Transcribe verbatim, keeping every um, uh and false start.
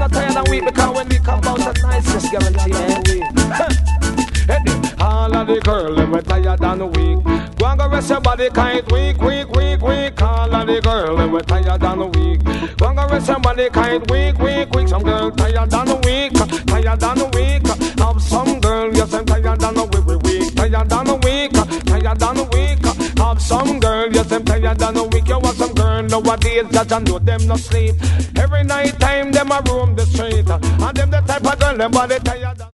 not tired and weak because when we come out, the nicest guarantee and weak. All of the girls, them we tired and weak. Go and go rest your body, kind weak, weak, weak, weak. All of the girls, them we tired and weak. Go and go rest your body, kind weak, weak, weak. Some girl tired and weak, tired and weak. Have some girl, yes, I'm tired and weak, weak, weak. Tired and weak, tired and weak. Have some girl, yes, I'm tired and weak. You want some girl nowadays that I know them no sleep. Every night time them a roam the street, and them the type of girl them body tired.